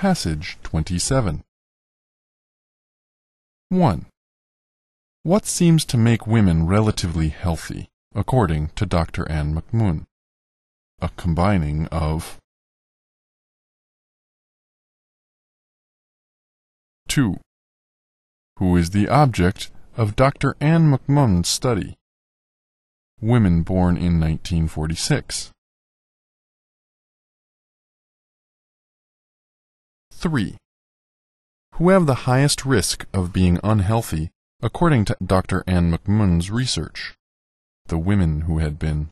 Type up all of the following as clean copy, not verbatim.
passage 27. 1. What seems to make women relatively healthy, according to Dr. Anne McMunn? A combining of 2. Who is the object of Dr. Anne McMunn's study? Women born in 1946. 3. Who have the highest risk of being unhealthy, according to Dr. Anne McMunn's research? The women who had been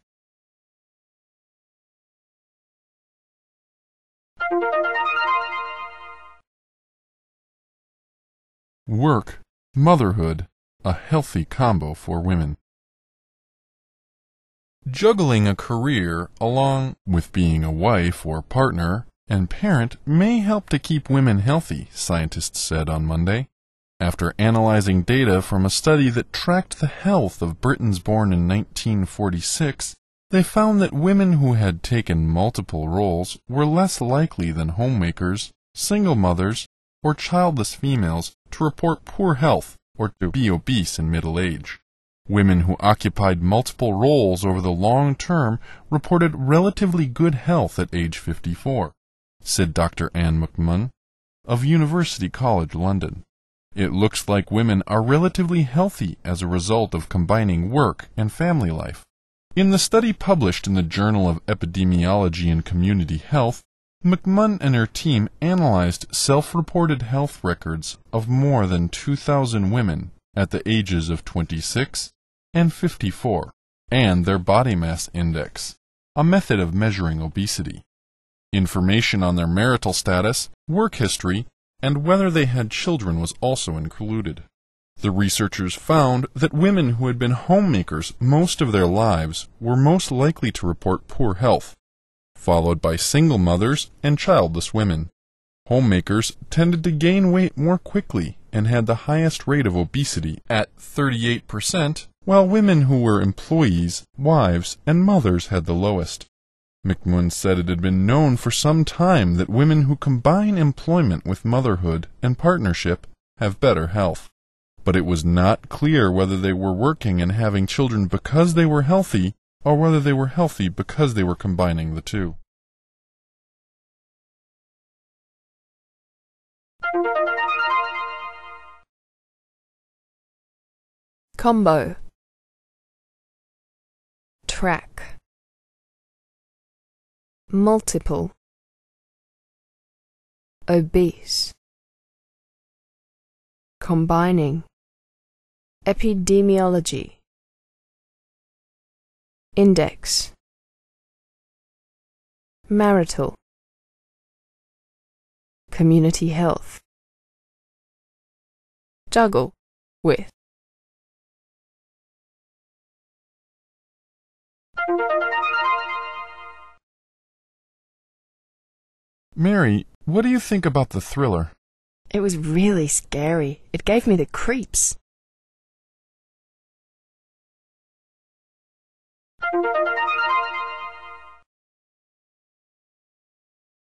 work, motherhood, a healthy combo for women. Juggling a career along with being a wife or partner and parent may help to keep women healthy, scientists said on Monday. After analyzing data from a study that tracked the health of Britons born in 1946, they found that women who had taken multiple roles were less likely than homemakers, single mothers, or childless females to report poor health or to be obese in middle age. Women who occupied multiple roles over the long term reported relatively good health at age 54, said Dr. Anne McMunn of University College London. It looks like women are relatively healthy as a result of combining work and family life. In the study published in the Journal of Epidemiology and Community Health, McMunn and her team analyzed self-reported health records of more than 2,000 women at the ages of 26 and 54, and their body mass index, a method of measuring obesity. Information on their marital status, work history, and whether they had children was also included. The researchers found that women who had been homemakers most of their lives were most likely to report poor health, followed by single mothers and childless women. Homemakers tended to gain weight more quickly and had the highest rate of obesity at 38%, while women who were employees, wives, and mothers had the lowest. McMunn said it had been known for some time that women who combine employment with motherhood and partnership have better health, but it was not clear whether they were working and having children because they were healthy or whether they were healthy because they were combining the two. Combo. Track. Multiple. Obese. Combining. Epidemiology. Index. Marital. Community health. Juggle with. Mary, what do you think about the thriller? It was really scary. It gave me the creeps.